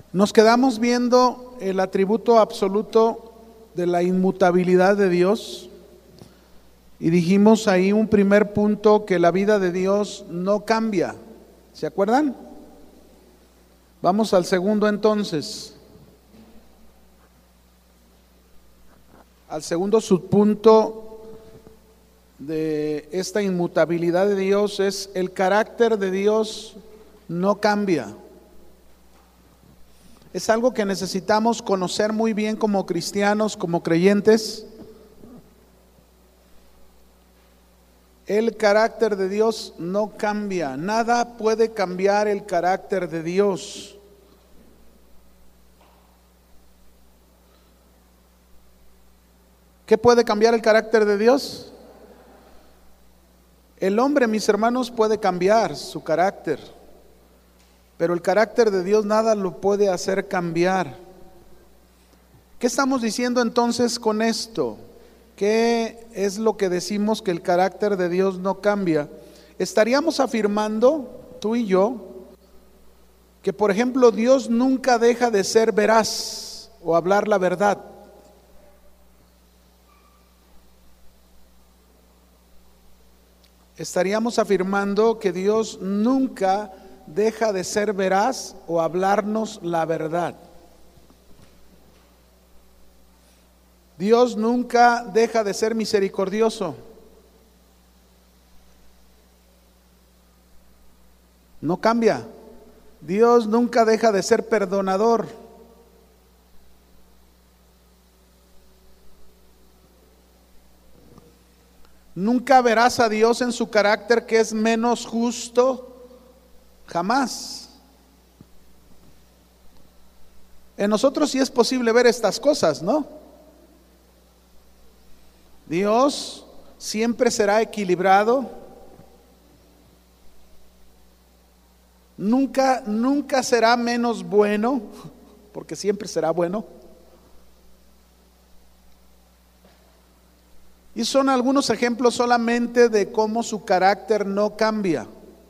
Nos quedamos viendo el atributo absoluto de la inmutabilidad de Dios y dijimos ahí un primer punto, que la vida de Dios no cambia. ¿Se acuerdan? Vamos al segundo entonces. Al segundo subpunto de esta inmutabilidad de Dios es: el carácter de Dios no cambia. Es algo que necesitamos conocer muy bien como cristianos, como creyentes. El carácter de Dios no cambia. Nada puede cambiar el carácter de Dios. ¿Qué puede cambiar el carácter de Dios? El hombre, mis hermanos, puede cambiar su carácter, pero el carácter de Dios nada lo puede hacer cambiar. ¿Qué estamos diciendo entonces con esto? ¿Qué es lo que decimos que el carácter de Dios no cambia? Estaríamos afirmando, tú y yo, que por ejemplo Dios nunca deja de ser veraz o hablar la verdad. Estaríamos afirmando que Dios nunca deja de ser veraz o hablarnos la verdad. Dios nunca deja de ser misericordioso. No cambia. Dios nunca deja de ser perdonador. Nunca verás a Dios en su carácter que es menos justo. Jamás. En nosotros sí es posible ver estas cosas, ¿no? Dios siempre será equilibrado. Nunca será menos bueno, porque siempre será bueno. Y son algunos ejemplos solamente de cómo su carácter no cambia.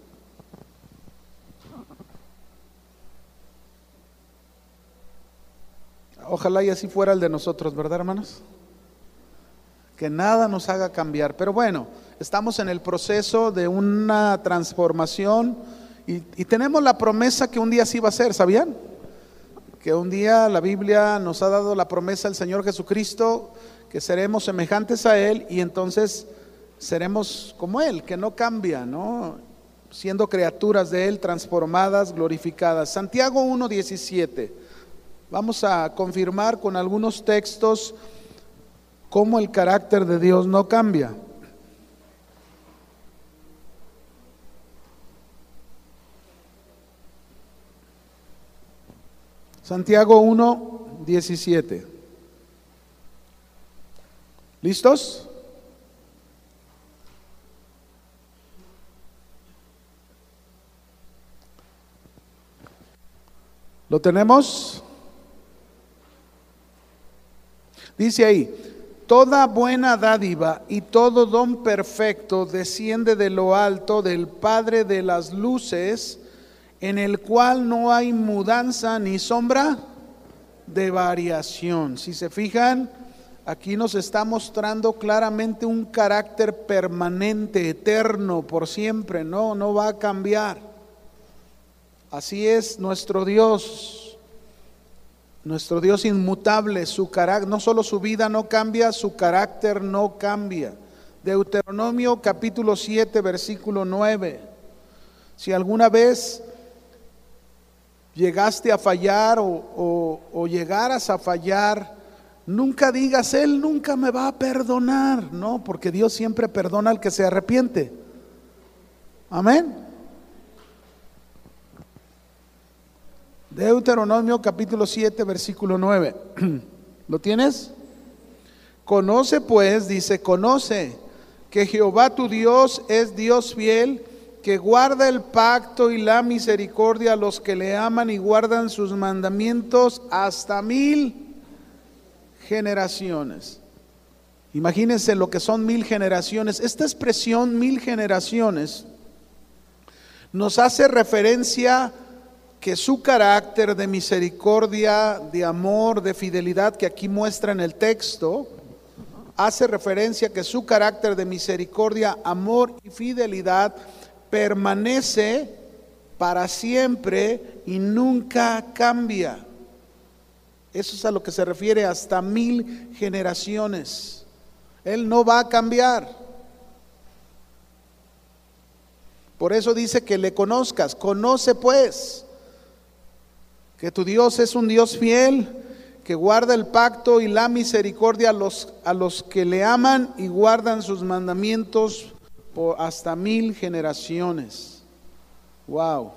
Ojalá y así fuera el de nosotros, ¿verdad, hermanos? Que nada nos haga cambiar. Pero bueno, estamos en el proceso de una transformación y tenemos la promesa que un día sí va a ser, ¿sabían? Que un día la Biblia nos ha dado la promesa del Señor Jesucristo, que seremos semejantes a Él y entonces seremos como Él, que no cambia, ¿no? Siendo criaturas de Él, transformadas, glorificadas. Santiago 1:17. Vamos a confirmar con algunos textos cómo el carácter de Dios no cambia. Santiago 1:17. ¿Listos? ¿Lo tenemos? Dice ahí: toda buena dádiva y todo don perfecto desciende de lo alto, del Padre de las luces, en el cual no hay mudanza ni sombra de variación. Si se fijan, aquí nos está mostrando claramente un carácter permanente, eterno, por siempre, no va a cambiar. Así es nuestro Dios inmutable. Su carácter, no solo su vida no cambia, su carácter no cambia. Deuteronomio capítulo 7 versículo 9. Si alguna vez llegaste a fallar o llegaras a fallar, nunca digas: Él nunca me va a perdonar. No, porque Dios siempre perdona al que se arrepiente. Amén. Deuteronomio capítulo 7 versículo 9. ¿Lo tienes? Conoce pues, dice, conoce que Jehová tu Dios es Dios fiel, que guarda el pacto y la misericordia a los que le aman y guardan sus mandamientos hasta 1000 generaciones. Imagínense lo que son 1000 generaciones. Esta expresión 1000 generaciones nos hace referencia que su carácter de misericordia, de amor, de fidelidad que aquí muestra en el texto, hace referencia a que su carácter de misericordia, amor y fidelidad permanece para siempre y nunca cambia. Eso es a lo que se refiere hasta 1000 generaciones. Él no va a cambiar. Por eso dice que le conozcas. Conoce pues que tu Dios es un Dios fiel, que guarda el pacto y la misericordia a los que le aman y guardan sus mandamientos por hasta 1000 generaciones. Wow.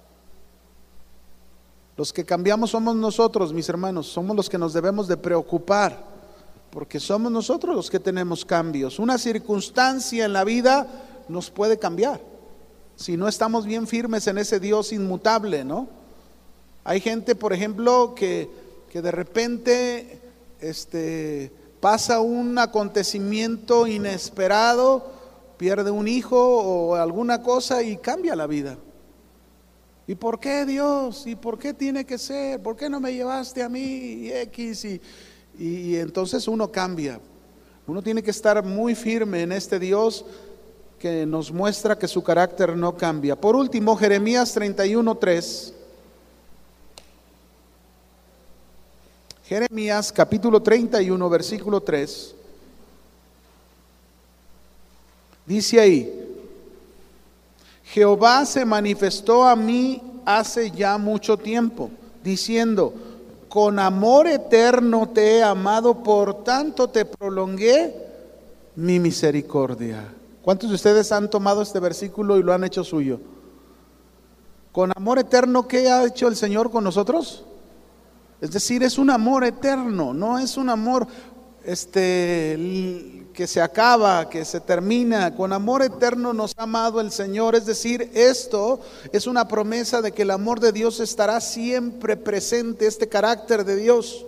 Los que cambiamos somos nosotros, mis hermanos, somos los que nos debemos de preocupar, porque somos nosotros los que tenemos cambios. Una circunstancia en la vida nos puede cambiar, si no estamos bien firmes en ese Dios inmutable, ¿no? Hay gente, por ejemplo, que de repente pasa un acontecimiento inesperado, pierde un hijo o alguna cosa y cambia la vida. ¿Y por qué, Dios? ¿Y por qué tiene que ser? ¿Por qué no me llevaste a mí? Y X y entonces uno cambia. Uno tiene que estar muy firme en este Dios que nos muestra que su carácter no cambia. Por último, Jeremías 31:3. Jeremías capítulo 31, versículo 3. Dice ahí: Jehová se manifestó a mí hace ya mucho tiempo, diciendo: con amor eterno te he amado, por tanto te prolongué mi misericordia. ¿Cuántos de ustedes han tomado este versículo y lo han hecho suyo? Con amor eterno, ¿qué ha hecho el Señor con nosotros? Es decir, es un amor eterno, no es un amor que se acaba, que se termina. Con amor eterno nos ha amado el Señor. Es decir, esto es una promesa de que el amor de Dios estará siempre presente, este carácter de Dios.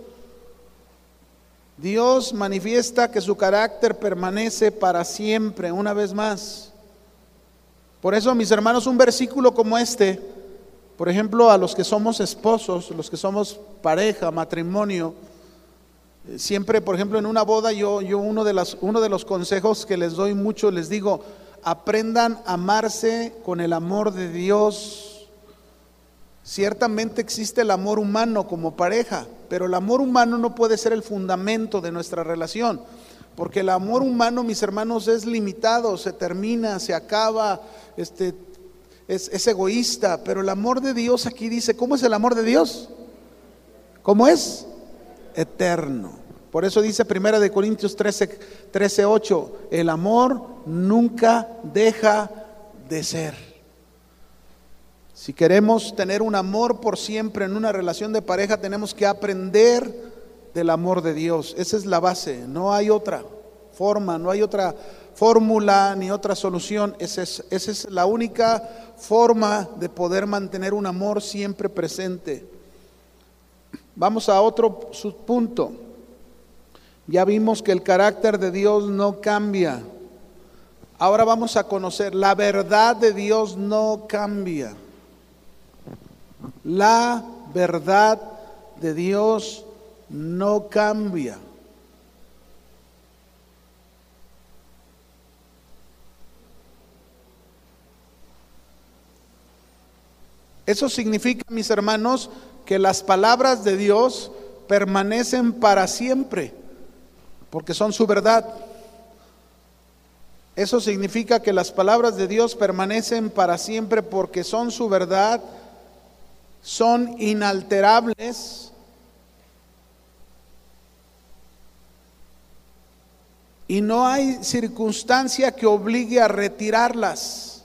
Dios manifiesta que su carácter permanece para siempre, una vez más. Por eso, mis hermanos, un versículo como este, por ejemplo, a los que somos esposos, los que somos pareja, matrimonio, siempre, por ejemplo, en una boda, yo uno de los consejos que les doy mucho, les digo: aprendan a amarse con el amor de Dios. Ciertamente existe el amor humano como pareja, pero el amor humano no puede ser el fundamento de nuestra relación, porque el amor humano, mis hermanos, es limitado, se termina, se acaba, es egoísta. Pero el amor de Dios, aquí dice, ¿cómo es el amor de Dios? ¿Cómo es? Eterno. Por eso dice 1 Corintios 13:8, el amor nunca deja de ser. Si queremos tener un amor por siempre en una relación de pareja, tenemos que aprender del amor de Dios. Esa es la base, no hay otra forma, no hay otra fórmula ni otra solución. Esa es la única forma de poder mantener un amor siempre presente. Vamos a otro subpunto. Ya vimos que el carácter de Dios no cambia. Ahora vamos a conocer, la verdad de Dios no cambia. La verdad de Dios no cambia. Eso significa, mis hermanos, que las palabras de Dios permanecen para siempre, porque son su verdad. Eso significa que las palabras de Dios permanecen para siempre porque son su verdad, son inalterables y no hay circunstancia que obligue a retirarlas.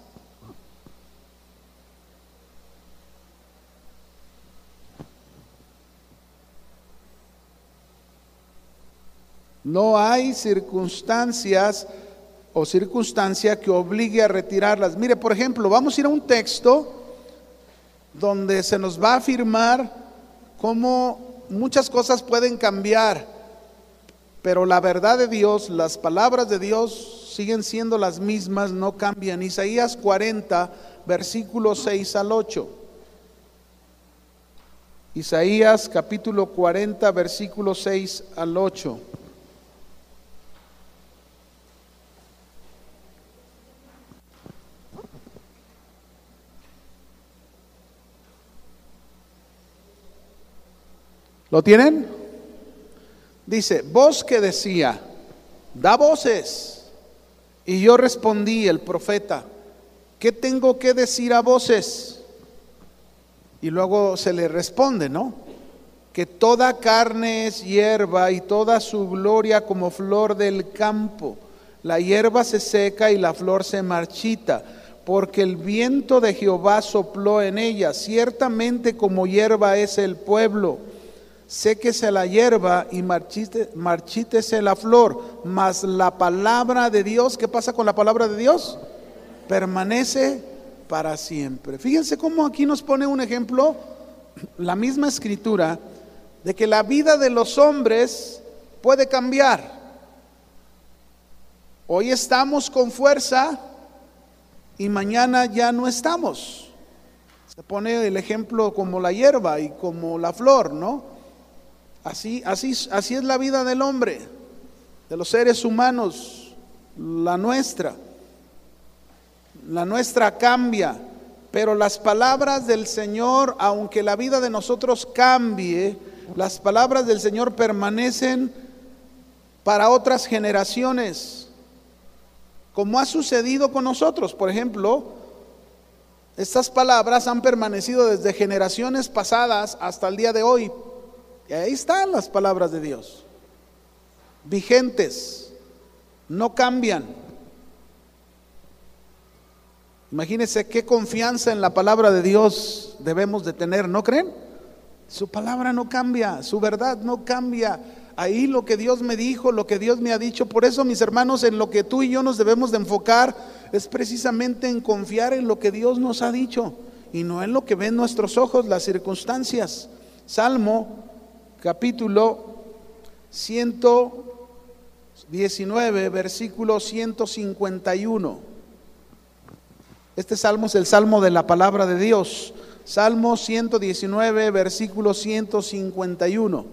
No hay circunstancias o circunstancia que obligue a retirarlas. Mire, por ejemplo, vamos a ir a un texto donde se nos va a afirmar cómo muchas cosas pueden cambiar, pero la verdad de Dios, las palabras de Dios siguen siendo las mismas, no cambian. Isaías 40, versículos 6 al 8. Isaías capítulo 40, versículos 6 al 8. ¿Lo tienen? Dice, voz que decía, da voces. Y yo respondí, el profeta, ¿qué tengo que decir a voces? Y luego se le responde, ¿no? Que toda carne es hierba y toda su gloria como flor del campo. La hierba se seca y la flor se marchita, porque el viento de Jehová sopló en ella. Ciertamente como hierba es el pueblo. Séquese la hierba y marchítese la flor, mas la palabra de Dios, ¿qué pasa con la palabra de Dios? Permanece para siempre. Fíjense cómo aquí nos pone un ejemplo, la misma escritura, de que la vida de los hombres puede cambiar. Hoy estamos con fuerza y mañana ya no estamos. Se pone el ejemplo como la hierba y como la flor, ¿no? Así es la vida del hombre, de los seres humanos, la nuestra cambia, pero las palabras del Señor, aunque la vida de nosotros cambie, las palabras del Señor permanecen para otras generaciones, como ha sucedido con nosotros. Por ejemplo, estas palabras han permanecido desde generaciones pasadas hasta el día de hoy. Y ahí están las palabras de Dios, vigentes, no cambian. Imagínense qué confianza en la palabra de Dios debemos de tener, ¿no creen? Su palabra no cambia, su verdad no cambia. Ahí lo que Dios me dijo, lo que Dios me ha dicho. Por eso, mis hermanos, en lo que tú y yo nos debemos de enfocar es precisamente en confiar en lo que Dios nos ha dicho y no en lo que ven nuestros ojos, las circunstancias. Salmo capítulo 119, versículo 151. Este salmo es el salmo de la palabra de Dios. Salmo 119, versículo 151.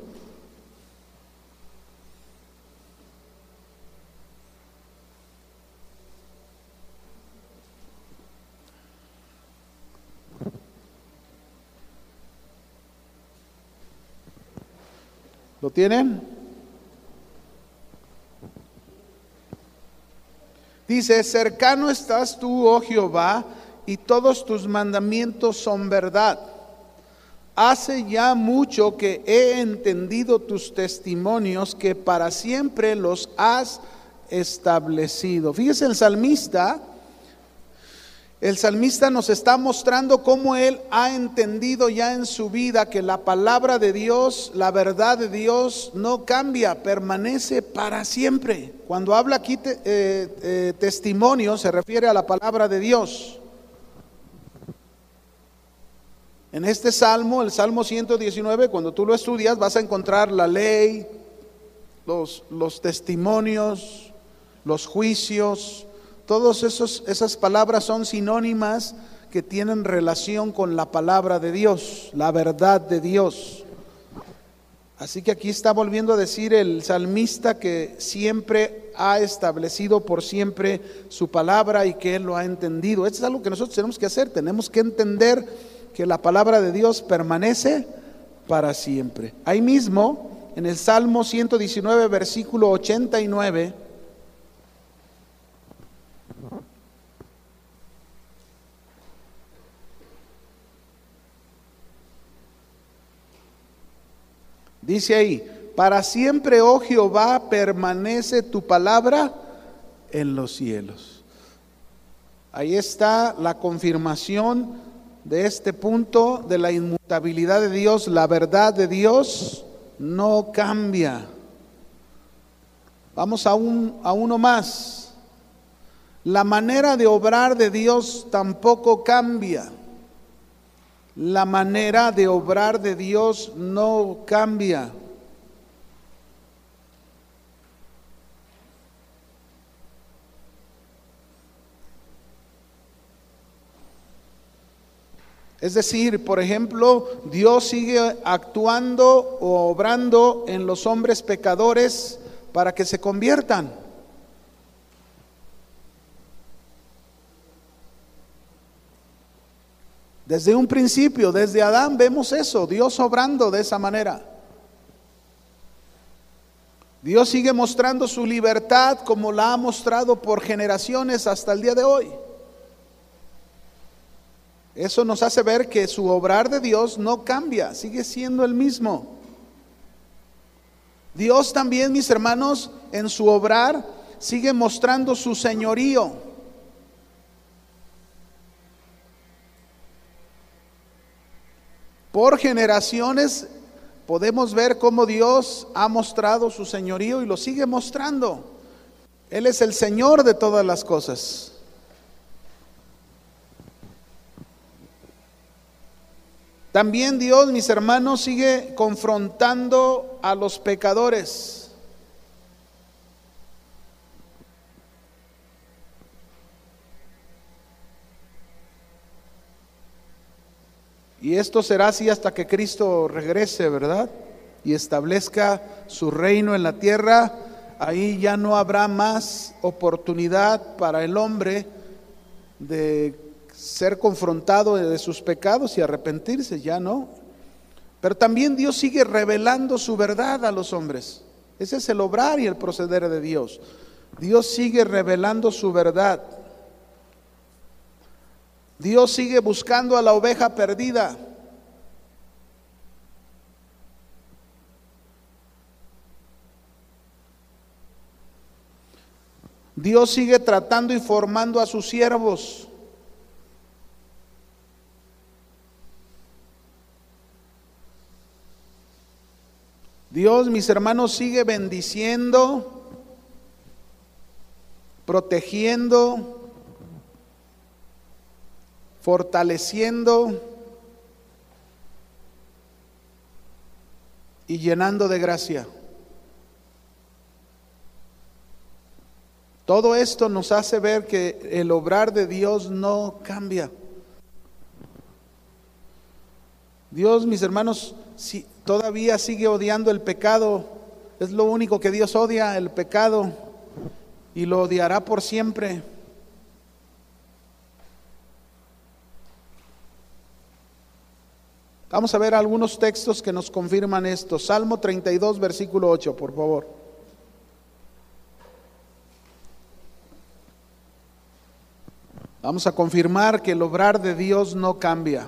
¿Lo tienen? Dice, cercano estás tú, oh Jehová, y todos tus mandamientos son verdad. Hace ya mucho que he entendido tus testimonios, que para siempre los has establecido. Fíjese el salmista nos está mostrando cómo él ha entendido ya en su vida que la palabra de Dios, la verdad de Dios no cambia, permanece para siempre. Cuando habla aquí testimonio, se refiere a la palabra de Dios. En este salmo, el Salmo 119, cuando tú lo estudias vas a encontrar la ley, los testimonios, los juicios. Todas esas palabras son sinónimas que tienen relación con la palabra de Dios, la verdad de Dios. Así que aquí está volviendo a decir el salmista que siempre ha establecido por siempre su palabra y que él lo ha entendido. Esto es algo que nosotros tenemos que hacer, tenemos que entender que la palabra de Dios permanece para siempre. Ahí mismo, en el Salmo 119, versículo 89, dice ahí, para siempre, oh Jehová, permanece tu palabra en los cielos. Ahí está la confirmación de este punto de la inmutabilidad de Dios. La verdad de Dios no cambia. Vamos a uno más. La manera de obrar de Dios tampoco cambia. La manera de obrar de Dios no cambia. Es decir, por ejemplo, Dios sigue actuando o obrando en los hombres pecadores para que se conviertan. Desde un principio, desde Adán, vemos eso, Dios obrando de esa manera. Dios sigue mostrando su libertad como la ha mostrado por generaciones hasta el día de hoy. Eso nos hace ver que su obrar de Dios no cambia, sigue siendo el mismo. Dios también, mis hermanos, en su obrar sigue mostrando su señorío. Por generaciones podemos ver cómo Dios ha mostrado su señorío y lo sigue mostrando. Él es el Señor de todas las cosas. También Dios, mis hermanos, sigue confrontando a los pecadores. Y esto será así hasta que Cristo regrese, ¿verdad? Y establezca su reino en la tierra. Ahí ya no habrá más oportunidad para el hombre de ser confrontado de sus pecados y arrepentirse, ya no. Pero también Dios sigue revelando su verdad a los hombres. Ese es el obrar y el proceder de Dios. Dios sigue revelando su verdad. Dios sigue buscando a la oveja perdida. Dios sigue tratando y formando a sus siervos. Dios, mis hermanos, sigue bendiciendo, protegiendo, fortaleciendo y llenando de gracia. Todo esto nos hace ver que el obrar de Dios no cambia. Dios, mis hermanos, si todavía sigue odiando el pecado. Es lo único que Dios odia, el pecado, y lo odiará por siempre. Vamos a ver algunos textos que nos confirman esto. Salmo 32, versículo 8, por favor. Vamos a confirmar que el obrar de Dios no cambia.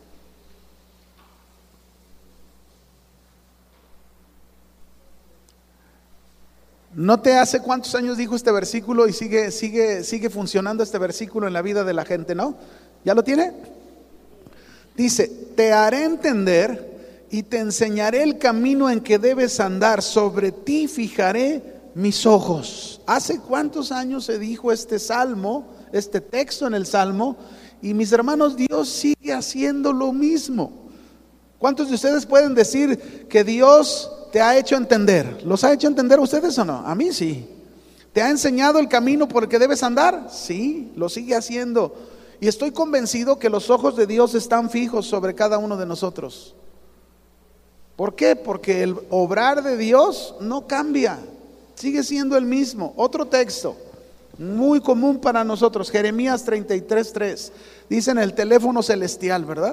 ¿No te hace cuántos años dijo este versículo y sigue funcionando este versículo en la vida de la gente, no? ¿Ya lo tiene? Dice, te haré entender y te enseñaré el camino en que debes andar, sobre ti fijaré mis ojos. ¿Hace cuántos años se dijo este salmo, este texto en el salmo? Y mis hermanos, Dios sigue haciendo lo mismo. ¿Cuántos de ustedes pueden decir que Dios te ha hecho entender? ¿Los ha hecho entender a ustedes o no? A mí sí. ¿Te ha enseñado el camino por el que debes andar? Sí, lo sigue haciendo. Y estoy convencido que los ojos de Dios están fijos sobre cada uno de nosotros. ¿Por qué? Porque el obrar de Dios no cambia, sigue siendo el mismo. Otro texto muy común para nosotros, Jeremías 33:3, dice en el teléfono celestial, ¿verdad?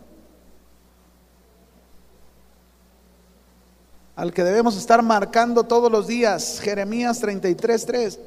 Al que debemos estar marcando todos los días, Jeremías 33:3.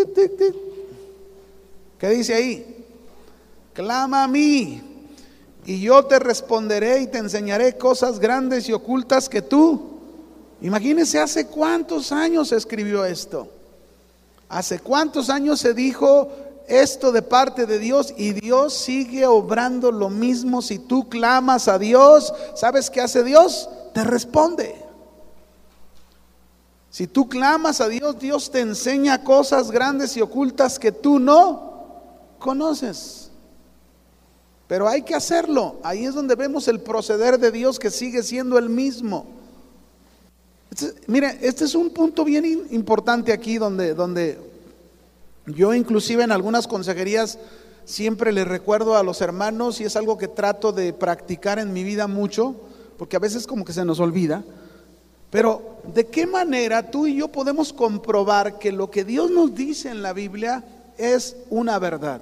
¿Qué dice ahí? Clama a mí y yo te responderé y te enseñaré cosas grandes y ocultas que tú. Imagínense hace cuántos años se escribió esto. Hace cuántos años se dijo esto de parte de Dios, y Dios sigue obrando lo mismo. Si tú clamas a Dios, ¿sabes qué hace Dios? Te responde. Si tú clamas a Dios, Dios te enseña cosas grandes y ocultas que tú no conoces. Pero hay que hacerlo. Ahí es donde vemos el proceder de Dios, que sigue siendo el mismo. Mire, este es un punto bien importante aquí, donde yo inclusive en algunas consejerías siempre les recuerdo a los hermanos, y es algo que trato de practicar en mi vida mucho, porque a veces como que se nos olvida, pero ¿de qué manera tú y yo podemos comprobar que lo que Dios nos dice en la Biblia es una verdad?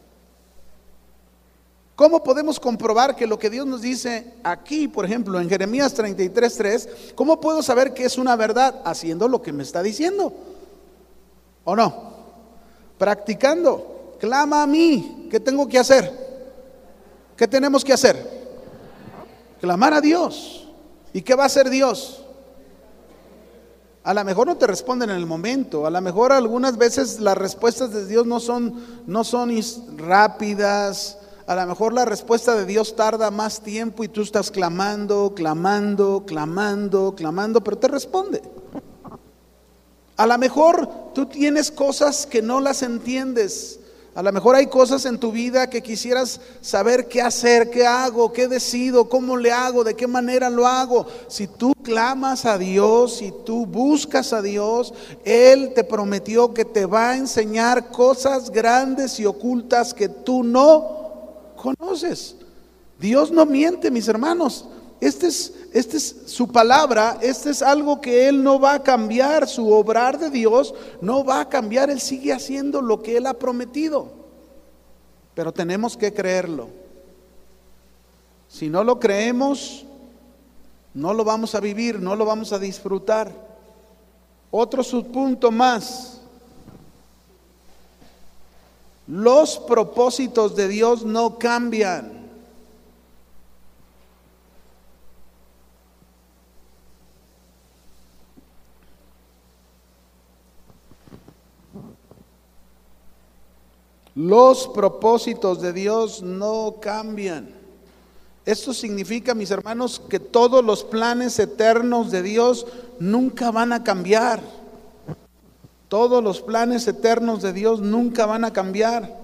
¿Cómo podemos comprobar que lo que Dios nos dice aquí, por ejemplo, en Jeremías 33:3, cómo puedo saber que es una verdad? Haciendo lo que me está diciendo, ¿o no? Practicando. Clama a mí. ¿Qué tengo que hacer? ¿Qué tenemos que hacer? Clamar a Dios. ¿Y qué va a hacer Dios? A lo mejor no te responden en el momento, a lo mejor algunas veces las respuestas de Dios no son rápidas. A lo mejor la respuesta de Dios tarda más tiempo y tú estás clamando, pero te responde. A lo mejor tú tienes cosas que no las entiendes. A lo mejor hay cosas en tu vida que quisieras saber qué hacer, qué hago, qué decido, cómo le hago, de qué manera lo hago. Si tú clamas a Dios, si tú buscas a Dios, Él te prometió que te va a enseñar cosas grandes y ocultas que tú no conoces. Dios no miente, mis hermanos. Esta es su palabra, este es algo que Él no va a cambiar. Su obrar de Dios no va a cambiar. Él sigue haciendo lo que Él ha prometido, pero tenemos que creerlo. Si no lo creemos, no lo vamos a vivir, no lo vamos a disfrutar. Otro subpunto más: los propósitos de Dios no cambian. Los propósitos de Dios no cambian. Esto significa, mis hermanos, que todos los planes eternos de Dios nunca van a cambiar. Todos los planes eternos de Dios nunca van a cambiar.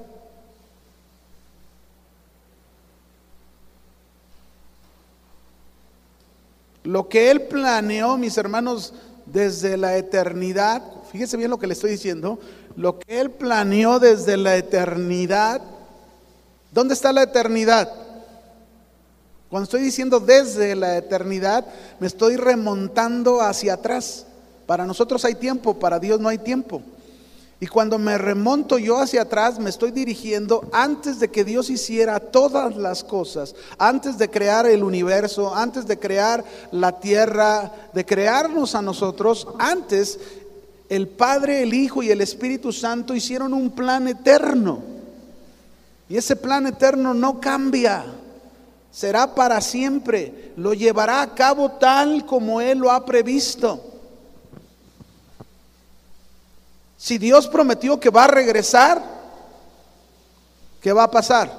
Lo que Él planeó, mis hermanos, desde la eternidad, fíjese bien lo que le estoy diciendo, lo que Él planeó desde la eternidad. ¿Dónde está la eternidad? Cuando estoy diciendo desde la eternidad, me estoy remontando hacia atrás. Para nosotros hay tiempo, para Dios no hay tiempo. Y cuando me remonto yo hacia atrás, me estoy dirigiendo antes de que Dios hiciera todas las cosas, antes de crear el universo, antes de crear la tierra, de crearnos a nosotros. Antes, el Padre, el Hijo y el Espíritu Santo hicieron un plan eterno. Y ese plan eterno no cambia, será para siempre, lo llevará a cabo tal como Él lo ha previsto. Si Dios prometió que va a regresar, ¿qué va a pasar?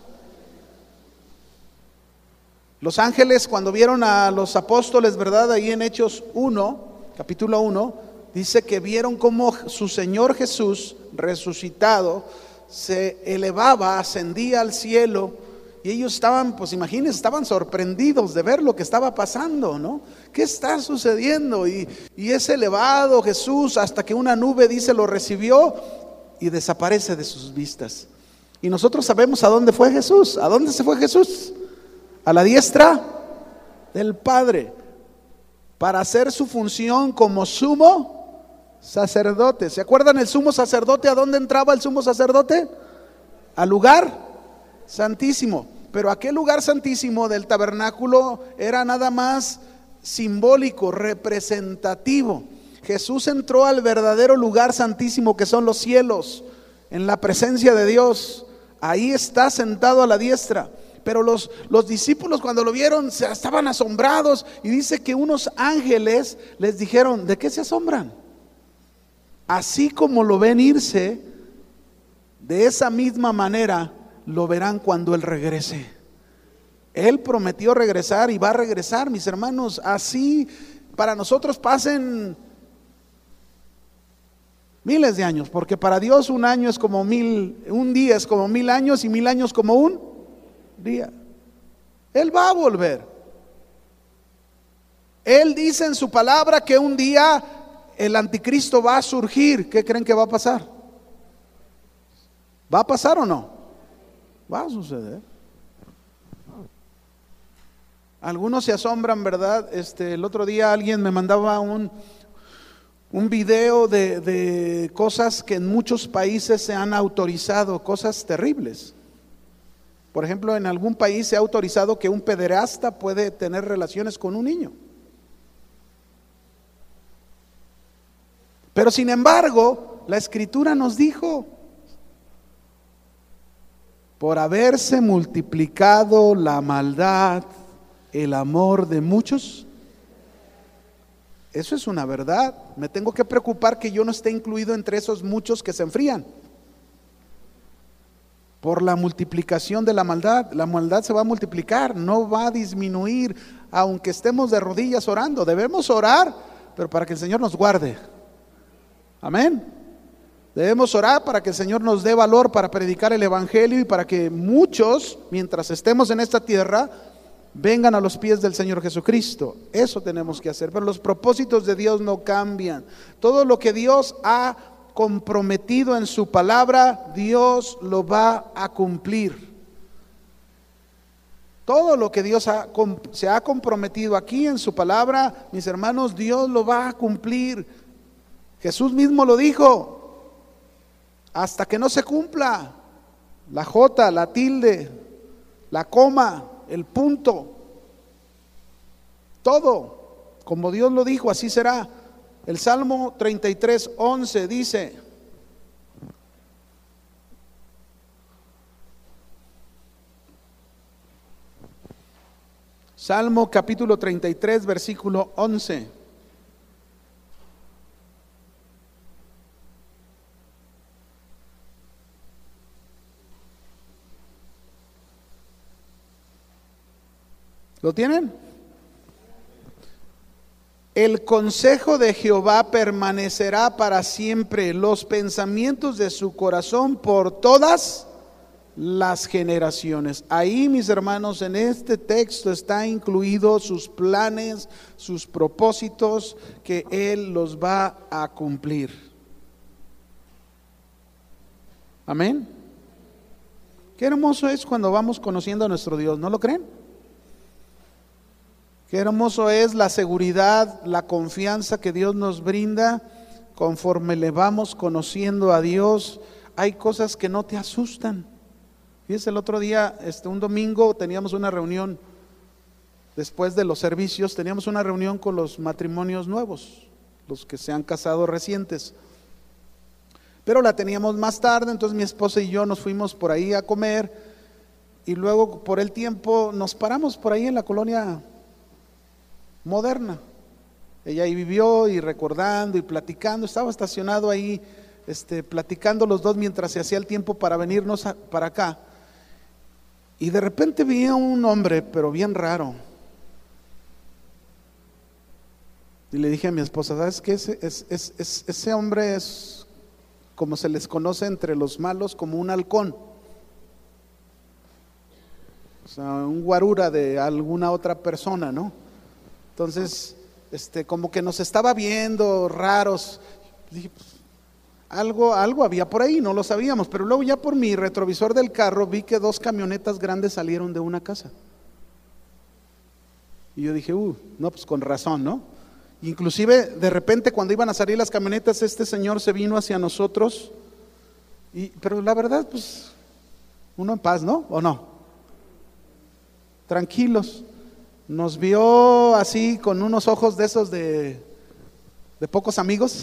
Los ángeles, cuando vieron a los apóstoles, ¿verdad? Ahí en Hechos 1, capítulo 1, dice que vieron cómo su Señor Jesús resucitado se elevaba, ascendía al cielo. Y ellos estaban, pues imagínense, estaban sorprendidos de ver lo que estaba pasando, ¿no? ¿Qué está sucediendo? Y es elevado Jesús hasta que una nube, dice, lo recibió y desaparece de sus vistas. Y nosotros sabemos a dónde fue Jesús. ¿A dónde se fue Jesús? A la diestra del Padre, para hacer su función como sumo sacerdote. ¿Se acuerdan el sumo sacerdote? ¿A dónde entraba el sumo sacerdote? Al lugar santísimo. Pero aquel lugar santísimo del tabernáculo era nada más simbólico, representativo. Jesús entró al verdadero lugar santísimo, que son los cielos, en la presencia de Dios. Ahí está sentado a la diestra. Pero los discípulos, cuando lo vieron, estaban asombrados, y dice que unos ángeles les dijeron: ¿de qué se asombran? Así como lo ven irse, de esa misma manera lo verán cuando Él regrese. Él prometió regresar y va a regresar, mis hermanos. Así para nosotros pasen miles de años, porque para Dios un año es como un día es como 1000 años, y 1000 años como un día. Él va a volver. Él dice en su palabra que un día el anticristo va a surgir. ¿Qué creen que va a pasar? ¿Va a pasar o no? Va a suceder. Algunos se asombran, ¿verdad? El otro día alguien me mandaba un video de cosas que en muchos países se han autorizado, cosas terribles. Por ejemplo, en algún país se ha autorizado que un pederasta puede tener relaciones con un niño. Pero sin embargo, la Escritura nos dijo, por haberse multiplicado la maldad, el amor de muchos. Eso es una verdad. Me tengo que preocupar que yo no esté incluido entre esos muchos que se enfrían. Por la multiplicación de la maldad se va a multiplicar, no va a disminuir, aunque estemos de rodillas orando. Debemos orar, pero para que el Señor nos guarde. Amén. Debemos orar para que el Señor nos dé valor para predicar el Evangelio y para que muchos, mientras estemos en esta tierra, vengan a los pies del Señor Jesucristo. Eso tenemos que hacer. Pero los propósitos de Dios no cambian. Todo lo que Dios ha comprometido en su palabra, Dios lo va a cumplir. Todo lo que Dios se ha comprometido aquí en su palabra, mis hermanos, Dios lo va a cumplir. Jesús mismo lo dijo. Hasta que no se cumpla la J, la tilde, la coma, el punto, todo como Dios lo dijo, así será. El Salmo 33:11 dice: Salmo capítulo 33, versículo 11. ¿Lo tienen? El consejo de Jehová permanecerá para siempre, los pensamientos de su corazón por todas las generaciones. Ahí, mis hermanos, en este texto está incluido sus planes, sus propósitos, que Él los va a cumplir. Amén. Qué hermoso es cuando vamos conociendo a nuestro Dios, ¿no lo creen? Qué hermoso es la seguridad, la confianza que Dios nos brinda conforme le vamos conociendo a Dios. Hay cosas que no te asustan. Fíjense, el otro día, un domingo, teníamos una reunión, después de los servicios, teníamos una reunión con los matrimonios nuevos, los que se han casado recientes. Pero la teníamos más tarde, entonces mi esposa y yo nos fuimos por ahí a comer, y luego por el tiempo nos paramos por ahí en la colonia Moderna. Ella ahí vivió y recordando y platicando, estaba estacionado ahí, platicando los dos mientras se hacía el tiempo para venirnos para acá. Y de repente vi a un hombre, pero bien raro. Y le dije a mi esposa, ¿sabes qué? Ese hombre es, como se les conoce entre los malos, como un halcón. O sea, un guarura de alguna otra persona, ¿no? Entonces, como que nos estaba viendo raros. Dije, pues, algo había por ahí, no lo sabíamos. Pero luego ya por mi retrovisor del carro vi que 2 camionetas grandes salieron de una casa. Y yo dije, no, pues con razón, ¿no? Inclusive de repente cuando iban a salir las camionetas, este señor se vino hacia nosotros. Pero la verdad, pues, uno en paz, ¿no? ¿O no? Tranquilos. Nos vio así con unos ojos de esos de pocos amigos.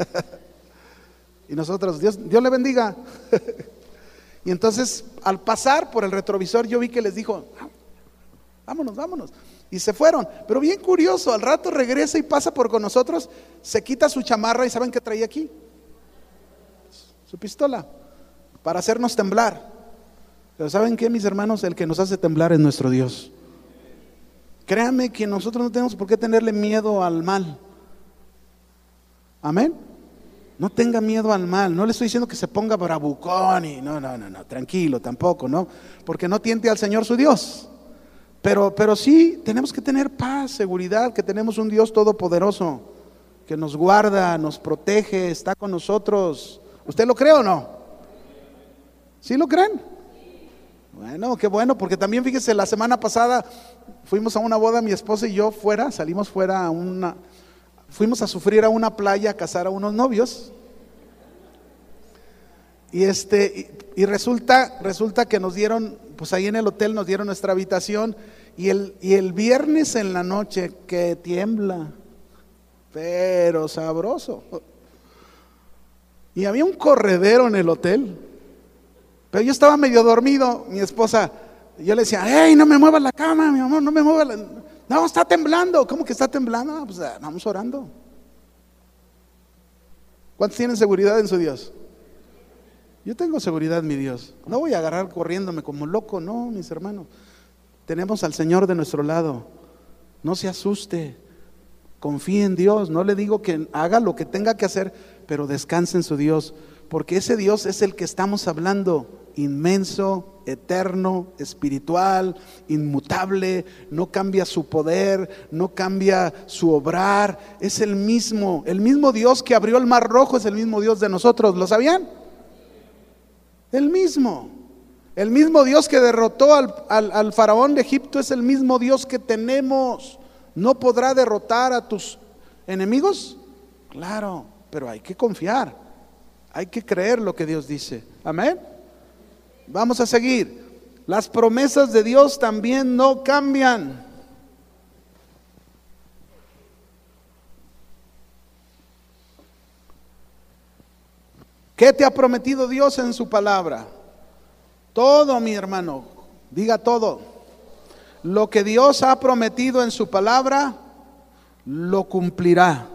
Y nosotros, Dios le bendiga. Y entonces al pasar por el retrovisor yo vi que les dijo, vámonos. Y se fueron. Pero bien curioso, al rato regresa y pasa por con nosotros, se quita su chamarra y ¿saben qué traía aquí? Su pistola, para hacernos temblar. Pero ¿saben qué, mis hermanos? El que nos hace temblar es nuestro Dios. Créanme que nosotros no tenemos por qué tenerle miedo al mal. Amén. No tenga miedo al mal. No le estoy diciendo que se ponga bravucón y no, tranquilo, tampoco, ¿no? Porque no tiente al Señor su Dios. Pero sí tenemos que tener paz, seguridad, que tenemos un Dios todopoderoso que nos guarda, nos protege, está con nosotros. ¿Usted lo cree o no? ¿Sí lo creen? Bueno, qué bueno, porque también fíjese, la semana pasada fuimos a una boda, mi esposa y yo salimos fuera fuimos a sufrir a una playa, a casar a unos novios. Y resulta que nos dieron, pues ahí en el hotel nos dieron nuestra habitación, y el viernes en la noche, que tiembla, pero sabroso. Y había un corredero en el hotel, pero yo estaba medio dormido, mi esposa, yo le decía, hey, no me muevas la cama, mi amor, no me muevas no, está temblando. ¿Cómo que está temblando? Pues vamos orando. ¿Cuántos tienen seguridad en su Dios? Yo tengo seguridad en mi Dios. No voy a agarrar corriéndome como loco, no, mis hermanos. Tenemos al Señor de nuestro lado. No se asuste. Confíe en Dios. No le digo que haga lo que tenga que hacer, pero descanse en su Dios. Porque ese Dios es el que estamos hablando. Inmenso, eterno, espiritual, inmutable. No cambia su poder, no cambia su obrar. Es el mismo Dios que abrió el mar rojo, es el mismo Dios de nosotros. ¿Lo sabían? El mismo Dios que derrotó al faraón de Egipto es el mismo Dios que tenemos. ¿No podrá derrotar a tus enemigos? Claro, pero hay que confiar, hay que creer lo que Dios dice. Amén. Vamos a seguir. Las promesas de Dios también no cambian. ¿Qué te ha prometido Dios en su palabra? Todo, mi hermano, diga todo. Lo que Dios ha prometido en su palabra, lo cumplirá.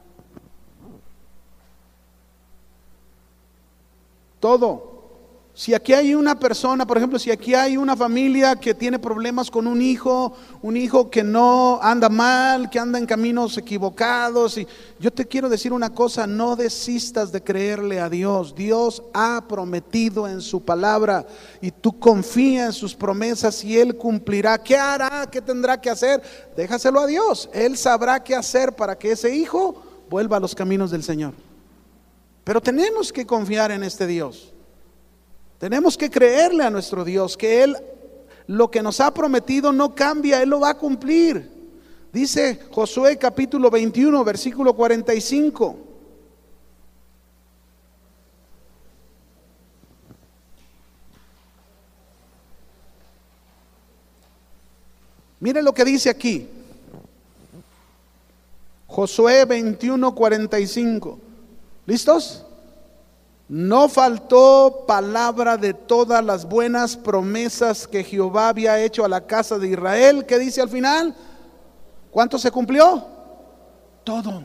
Todo. Si aquí hay una persona, por ejemplo, si aquí hay una familia que tiene problemas con un hijo que no anda mal, que anda en caminos equivocados, y yo te quiero decir una cosa, no desistas de creerle a Dios. Dios ha prometido en su palabra y tú confía en sus promesas y Él cumplirá. ¿Qué hará? ¿Qué tendrá que hacer? Déjaselo a Dios. Él sabrá qué hacer para que ese hijo vuelva a los caminos del Señor. Pero tenemos que confiar en este Dios. Tenemos que creerle a nuestro Dios, que Él lo que nos ha prometido no cambia, Él lo va a cumplir. Dice Josué capítulo 21, versículo 45. Mire lo que dice aquí. Josué 21, 45. ¿Listos? No faltó palabra de todas las buenas promesas que Jehová había hecho a la casa de Israel. ¿Qué dice al final? ¿Cuánto se cumplió? Todo.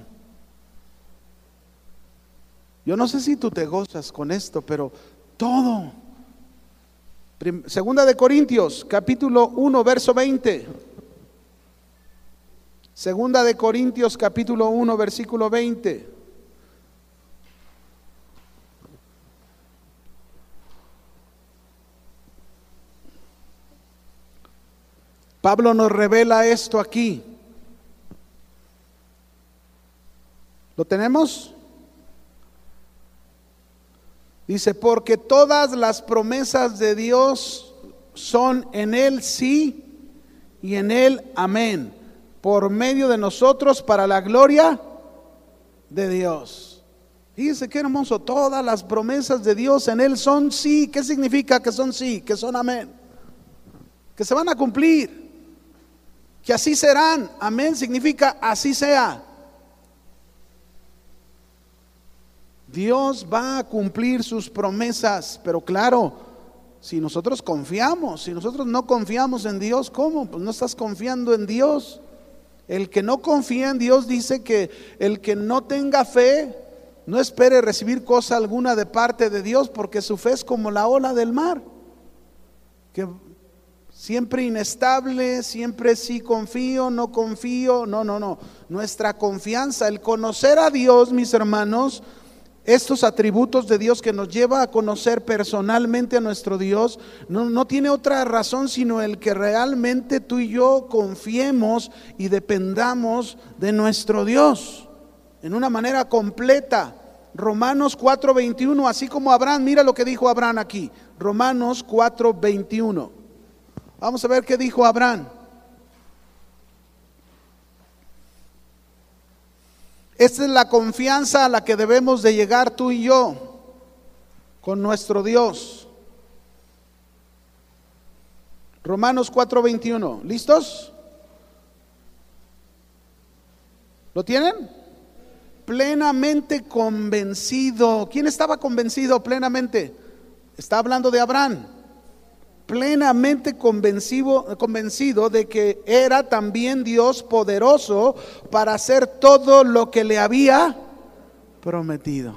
Yo no sé si tú te gozas con esto, pero todo. Segunda de Corintios, capítulo 1, verso 20. Segunda de Corintios, capítulo 1, versículo 20. Pablo nos revela esto aquí. ¿Lo tenemos? Dice, porque todas las promesas de Dios son en Él sí y en Él amén, por medio de nosotros para la gloria de Dios. Fíjense qué hermoso, todas las promesas de Dios en Él son sí. ¿Qué significa que son sí? Que son amén, que se van a cumplir. Que así serán. Amén significa así sea. Dios va a cumplir sus promesas, pero claro, si nosotros confiamos, si nosotros no confiamos en Dios, ¿cómo? Pues no estás confiando en Dios. El que no confía en Dios dice que el que no tenga fe, no espere recibir cosa alguna de parte de Dios, porque su fe es como la ola del mar, que siempre inestable, siempre sí confío, no confío, no. Nuestra confianza, el conocer a Dios, mis hermanos, estos atributos de Dios que nos lleva a conocer personalmente a nuestro Dios, no tiene otra razón sino el que realmente tú y yo confiemos y dependamos de nuestro Dios en una manera completa. Romanos 4:21, así como Abraham, mira lo que dijo Abraham aquí. Romanos 4:21. Vamos a ver qué dijo Abraham. Esta es la confianza a la que debemos de llegar tú y yo con nuestro Dios. Romanos 4:21. ¿Listos? ¿Lo tienen? Plenamente convencido. ¿Quién estaba convencido plenamente? Está hablando de Abraham. Plenamente convencido de que era también Dios poderoso para hacer todo lo que le había prometido.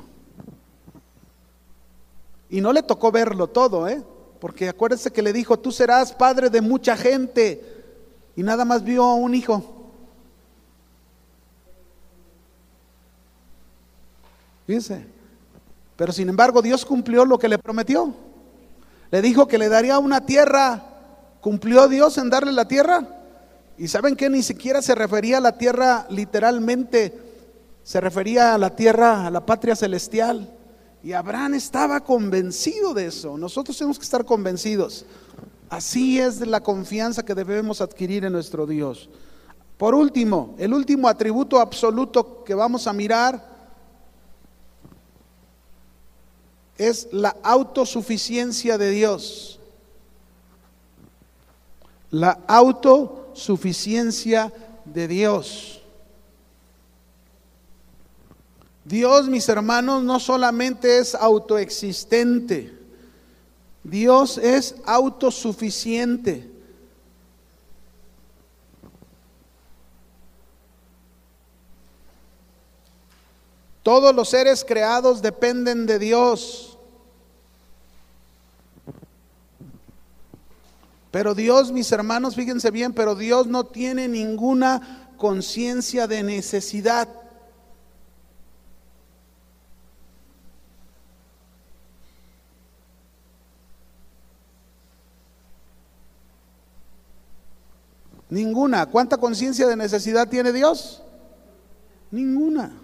Y no le tocó verlo todo, porque acuérdense que le dijo: tú serás padre de mucha gente, y nada más vio a un hijo. Fíjense, pero sin embargo Dios cumplió lo que le prometió. Le dijo que le daría una tierra. ¿Cumplió Dios en darle la tierra? Y saben que ni siquiera se refería a la tierra literalmente, se refería a la tierra, a la patria celestial. Y Abraham estaba convencido de eso. Nosotros tenemos que estar convencidos. Así es de la confianza que debemos adquirir en nuestro Dios. Por último, el último atributo absoluto que vamos a mirar es la autosuficiencia de Dios. La autosuficiencia de Dios. Dios, mis hermanos, no solamente es autoexistente, Dios es autosuficiente. Todos los seres creados dependen de Dios. Pero Dios, mis hermanos, fíjense bien, pero Dios no tiene ninguna conciencia de necesidad. Ninguna. ¿Cuánta conciencia de necesidad tiene Dios? Ninguna.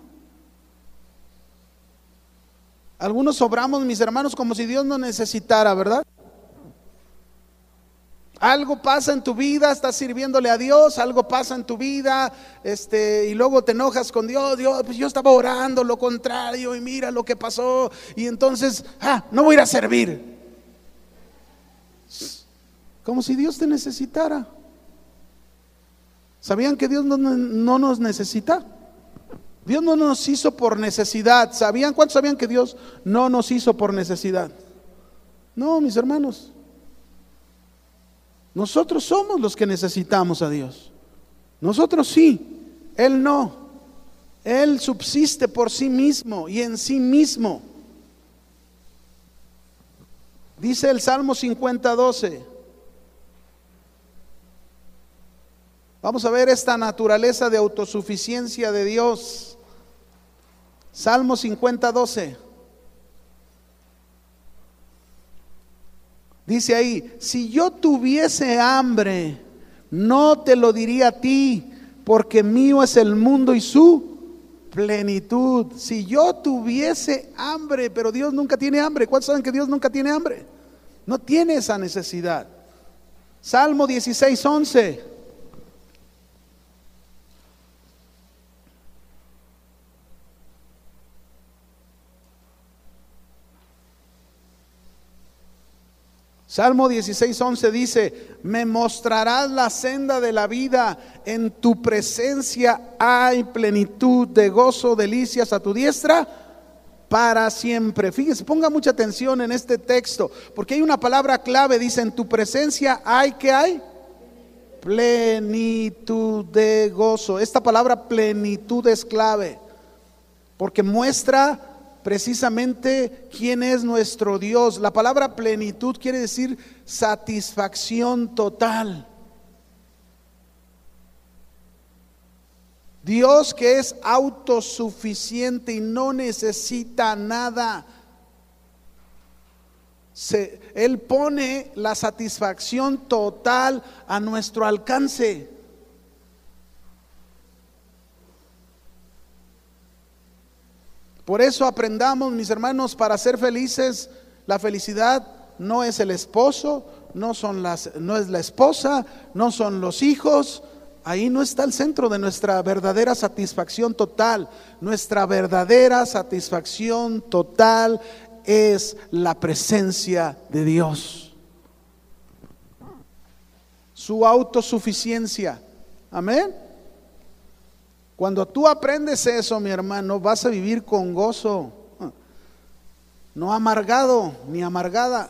Algunos obramos, mis hermanos, como si Dios no necesitara, ¿verdad? Algo pasa en tu vida, estás sirviéndole a Dios, algo pasa en tu vida, y luego te enojas con Dios. Dios, pues yo estaba orando lo contrario y mira lo que pasó, y entonces, no voy a ir a servir. Como si Dios te necesitara. ¿Sabían que Dios no nos necesita? Dios no nos hizo por necesidad. ¿Sabían? ¿Cuántos sabían que Dios no nos hizo por necesidad? No, mis hermanos. Nosotros somos los que necesitamos a Dios. Nosotros sí, Él no. Él subsiste por sí mismo y en sí mismo. Dice el Salmo 50:12. Vamos a ver esta naturaleza de autosuficiencia de Dios. Salmo 50:12. Dice ahí: si yo tuviese hambre, no te lo diría a ti, porque mío es el mundo y su plenitud. Si yo tuviese hambre, pero Dios nunca tiene hambre. ¿Cuántos saben que Dios nunca tiene hambre? No tiene esa necesidad. Salmo 16:11. Salmo 16:11 dice: me mostrarás la senda de la vida, en tu presencia hay plenitud de gozo, delicias a tu diestra para siempre. Fíjese, ponga mucha atención en este texto, porque hay una palabra clave. Dice: en tu presencia hay, ¿qué hay? Plenitud de gozo. Esta palabra plenitud es clave, porque muestra precisamente quién es nuestro Dios. La palabra plenitud quiere decir satisfacción total. Dios, que es autosuficiente y no necesita nada, Él pone la satisfacción total a nuestro alcance. Por eso aprendamos, mis hermanos, para ser felices, la felicidad no es el esposo, no es la esposa, no son los hijos. Ahí no está el centro de nuestra verdadera satisfacción total. Nuestra verdadera satisfacción total es la presencia de Dios, su autosuficiencia. Amén. Cuando tú aprendes eso, mi hermano, vas a vivir con gozo, no amargado ni amargada.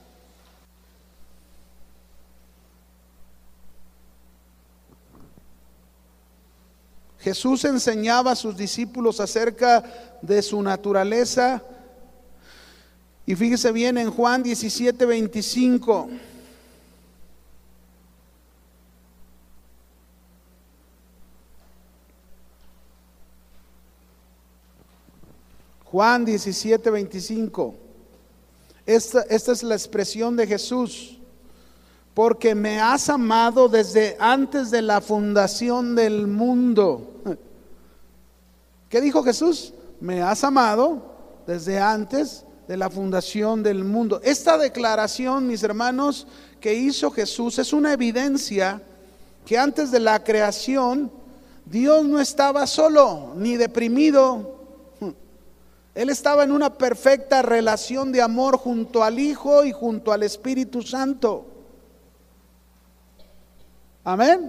Jesús enseñaba a sus discípulos acerca de su naturaleza. Y fíjese bien en Juan 17:25. Juan 17:25. Esta es la expresión de Jesús. Porque me has amado desde antes de la fundación del mundo. ¿Qué dijo Jesús? Me has amado desde antes de la fundación del mundo. Esta declaración, mis hermanos, que hizo Jesús es una evidencia que antes de la creación Dios no estaba solo ni deprimido. Él estaba en una perfecta relación de amor junto al Hijo y junto al Espíritu Santo. Amén.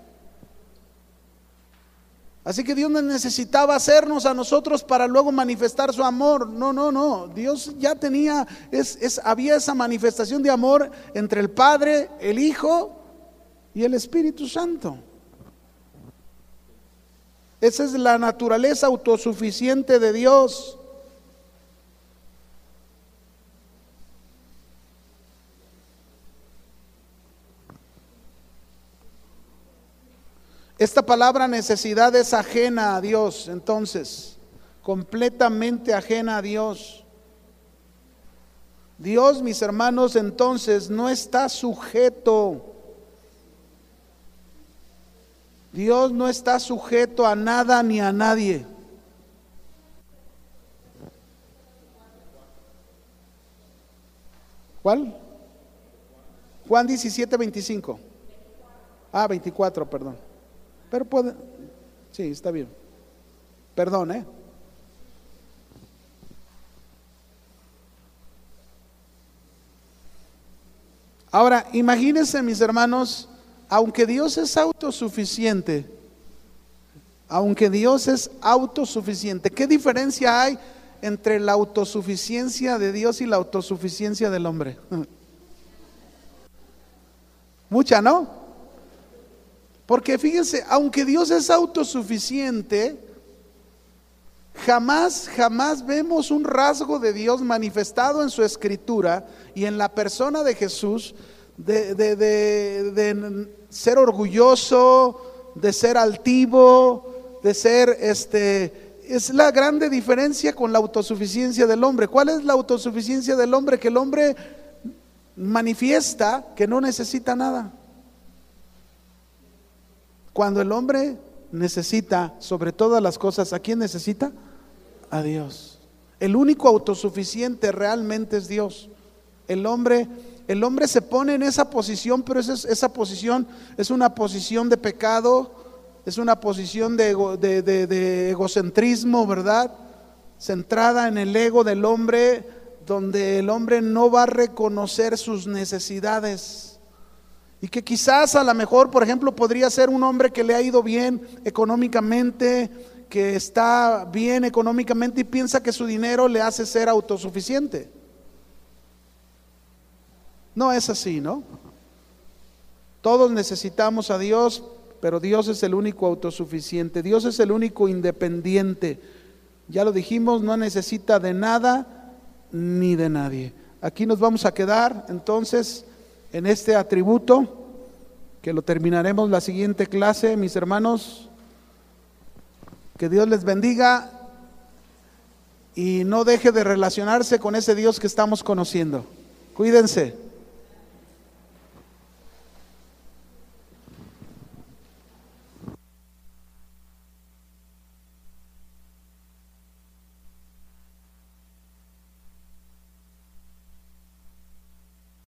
Así que Dios no necesitaba hacernos a nosotros para luego manifestar su amor. No. Dios ya tenía, había esa manifestación de amor entre el Padre, el Hijo y el Espíritu Santo. Esa es la naturaleza autosuficiente de Dios. Esta palabra necesidad es ajena a Dios, entonces, completamente ajena a Dios. Dios, mis hermanos, entonces no está sujeto. Dios no está sujeto a nada ni a nadie. ¿Cuál? Juan 17:25. 24, perdón. Pero puede, sí, está bien. Perdón, Ahora, imagínense, mis hermanos, aunque Dios es autosuficiente, ¿qué diferencia hay entre la autosuficiencia de Dios y la autosuficiencia del hombre? Mucha, ¿no? Porque fíjense, aunque Dios es autosuficiente, jamás vemos un rasgo de Dios manifestado en su escritura y en la persona de Jesús de ser orgulloso, de ser altivo, de ser es la grande diferencia con la autosuficiencia del hombre. ¿Cuál es la autosuficiencia del hombre? Que el hombre manifiesta que no necesita nada. Cuando el hombre necesita, sobre todas las cosas, ¿a quién necesita? A Dios. El único autosuficiente realmente es Dios. El hombre se pone en esa posición, pero esa posición es una posición de pecado, es una posición de egocentrismo, ¿verdad? Centrada en el ego del hombre, donde el hombre no va a reconocer sus necesidades. Y que quizás a lo mejor, por ejemplo, podría ser un hombre que le ha ido bien económicamente, que está bien económicamente y piensa que su dinero le hace ser autosuficiente. No es así, ¿no? Todos necesitamos a Dios, pero Dios es el único autosuficiente. Dios es el único independiente. Ya lo dijimos, no necesita de nada ni de nadie. Aquí nos vamos a quedar entonces en este atributo, que lo terminaremos la siguiente clase, mis hermanos. Que Dios les bendiga y no deje de relacionarse con ese Dios que estamos conociendo. Cuídense.